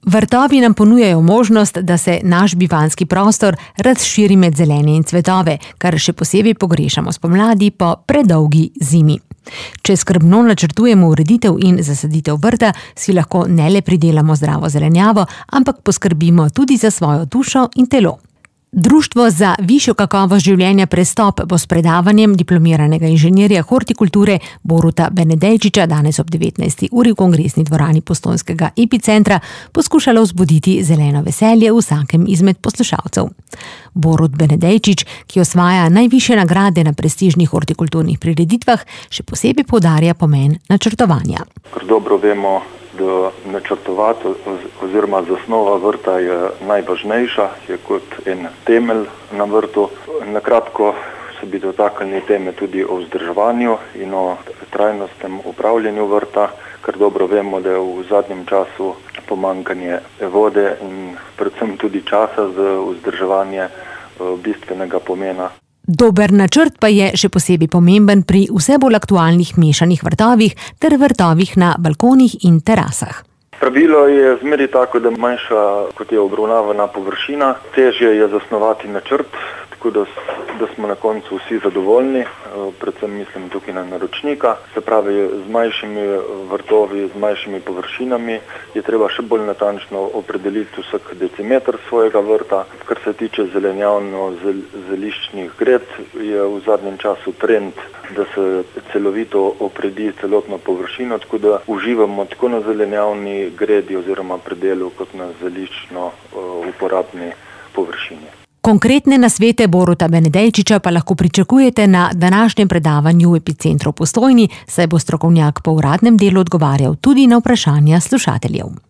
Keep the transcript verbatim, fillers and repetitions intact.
Vrtovi nam ponujajo možnost, da se naš bivanski prostor razširi med zelenje in cvetove, kar še posebej pogrešamo spomladi po predolgi zimi. Če skrbno načrtujemo ureditev in zasaditev vrta, si lahko ne le pridelamo zdravo zelenjavo, ampak poskrbimo tudi za svojo dušo in telo. Društvo za višjo kakovost življenja Prestop bo s predavanjem diplomiranega inženirja hortikulture Boruta Benedejčiča danes ob devetnajsti uri v kongresni dvorani postojnskega Epicentra poskušalo vzbuditi zeleno veselje v vsakem izmed poslušalcev. Borut Benedejčič, ki osvaja najvišje nagrade na prestižnih hortikulturnih prireditvah, še posebej poudarja pomen načrtovanja. Ker dobro vemo, da načrtovati oziroma zasnova vrta je najvažnejša, je kot en temelj na vrtu. Na kratko se bi dotaknili teme tudi o vzdrževanju in o trajnostnem upravljanju vrta, ker dobro vemo, da je v zadnjem času pomanjkanje vode in predvsem tudi časa za vzdrževanje bistvenega pomena. Dober načrt pa je še posebej pomemben pri vse bolj aktualnih mešanih vrtovih ter vrtovih na balkonih in terasah. Pravilo je zmeri tako, da manjša kot je obravnavana površina, težje je zasnovati načrt, tako da, da smo na koncu vsi zadovoljni, predvsem mislim tukaj na naročnika. Se pravi, z manjšimi vrtovi, z manjšimi površinami je treba še bolj natančno opredeliti vsak decimeter svojega vrta. Kar se tiče zelenjavno-zeliščnih gred, je v zadnjem času trend, da se celovito opredi celotno površino, tako da uživamo tako na zelenjavni gredi oziroma predelu kot na zeliščno uporabni površini. Konkretne nasvete Boruta Benedejčiča pa lahko pričakujete na današnjem predavanju v Epicentru v Postojni, saj bo strokovnjak po uradnem delu odgovarjal tudi na vprašanja slušateljev.